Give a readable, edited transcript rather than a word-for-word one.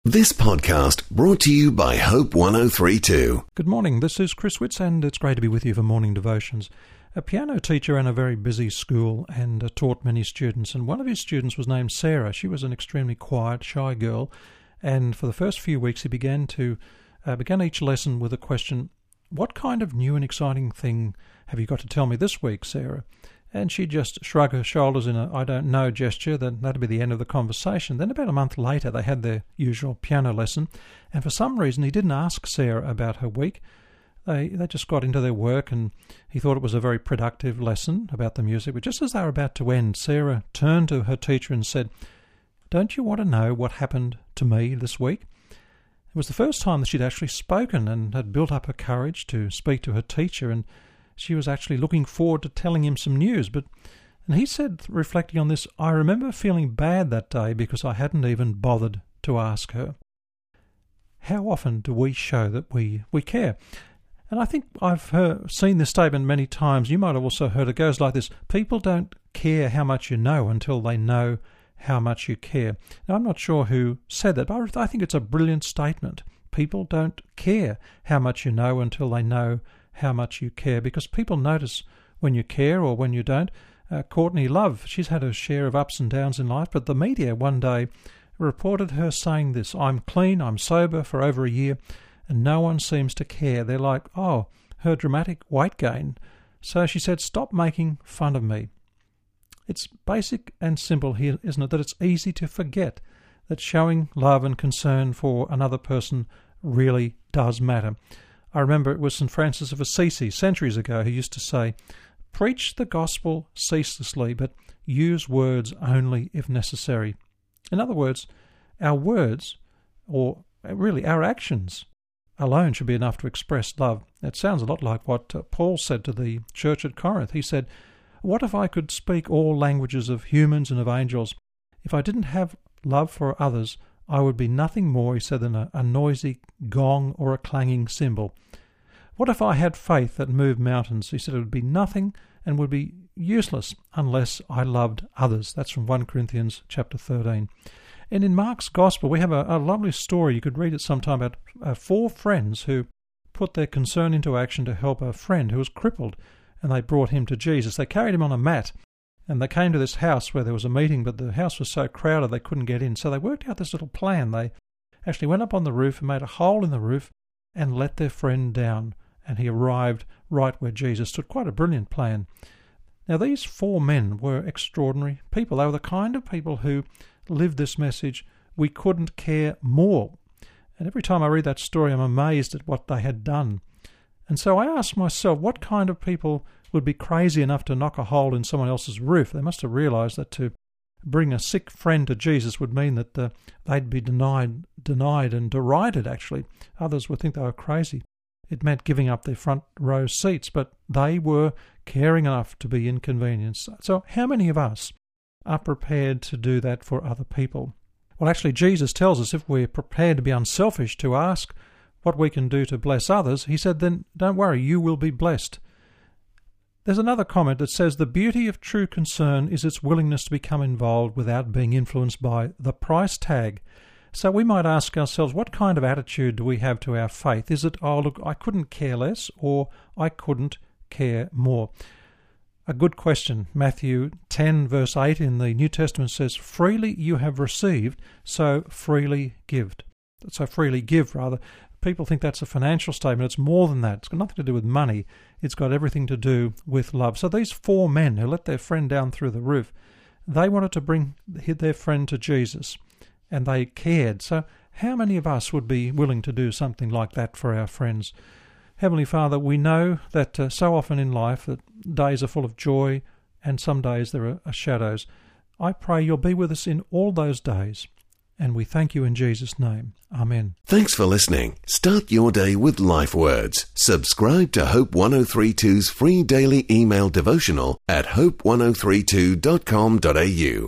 This podcast brought to you by Hope 103.2. Good morning, this is Chris Witts and it's great to be with you for morning devotions. A piano teacher ran a very busy school and taught many students, and one of his students was named Sarah. She was an extremely quiet, shy girl, and for the first few weeks he began each lesson with a question, "What kind of new and exciting thing have you got to tell me this week, Sarah?" And she'd just shrug her shoulders in a "I don't know" gesture. Then that'd be the end of the conversation. Then about a month later, they had their usual piano lesson, and for some reason he didn't ask Sarah about her week. They just got into their work, and he thought it was a very productive lesson about the music. But just as they were about to end, Sarah turned to her teacher and said, "Don't you want to know what happened to me this week?" It was the first time that she'd actually spoken and had built up her courage to speak to her teacher, and she was actually looking forward to telling him some news. And he said, reflecting on this, "I remember feeling bad that day because I hadn't even bothered to ask her." How often do we show that we care? And I think I've seen this statement many times. You might have also heard it. Goes like this: people don't care how much you know until they know how much you care. Now, I'm not sure who said that, but I think it's a brilliant statement. People don't care how much you know until they know how much you care, because people notice when you care or when you don't. Courtney Love, she's had her share of ups and downs in life, but the media one day reported her saying this: "I'm clean, I'm sober for over a year, and no one seems to care. They're like, oh, her dramatic weight gain." So she said, "Stop making fun of me." It's basic and simple here, isn't it, that it's easy to forget that showing love and concern for another person really does matter. I remember it was St. Francis of Assisi centuries ago who used to say, "Preach the gospel ceaselessly, but use words only if necessary." In other words, our words, or really our actions, alone should be enough to express love. It sounds a lot like what Paul said to the church at Corinth. He said, "What if I could speak all languages of humans and of angels? If I didn't have love for others, I would be nothing more," he said, "than a noisy gong or a clanging cymbal. What if I had faith that moved mountains?" He said, "It would be nothing and would be useless unless I loved others." That's from 1 Corinthians chapter 13. And in Mark's Gospel, we have a lovely story. You could read it sometime about 4 friends who put their concern into action to help a friend who was crippled, and they brought him to Jesus. They carried him on a mat, and they came to this house where there was a meeting, but the house was so crowded they couldn't get in. So they worked out this little plan. They actually went up on the roof and made a hole in the roof and let their friend down, and he arrived right where Jesus stood. Quite a brilliant plan. Now, these 4 men were extraordinary people. They were the kind of people who lived this message: we couldn't care more. And every time I read that story, I'm amazed at what they had done. And so I ask myself, what kind of people would be crazy enough to knock a hole in someone else's roof? They must have realised that to bring a sick friend to Jesus would mean that they'd be denied and derided, actually. Others would think they were crazy. It meant giving up their front row seats, but they were caring enough to be inconvenienced. So how many of us are prepared to do that for other people? Well, actually, Jesus tells us if we're prepared to be unselfish, to ask what we can do to bless others, he said, then don't worry, you will be blessed. There's another comment that says the beauty of true concern is its willingness to become involved without being influenced by the price tag. So we might ask ourselves, what kind of attitude do we have to our faith? Is it, oh look, I couldn't care less, or I couldn't care more? A good question. Matthew 10 verse 8 in the New Testament says, "Freely you have received, so freely give." So freely give, rather. People think that's a financial statement. It's more than that. It's got nothing to do with money. It's got everything to do with love. So these 4 men who let their friend down through the roof, they wanted to bring their friend to Jesus, and they cared. So how many of us would be willing to do something like that for our friends? Heavenly Father, we know that so often in life that days are full of joy and some days there are shadows. I pray you'll be with us in all those days. And we thank you in Jesus' name. Amen. Thanks for listening. Start your day with Life Words. Subscribe to Hope 103.2's free daily email devotional at hope1032.com.au.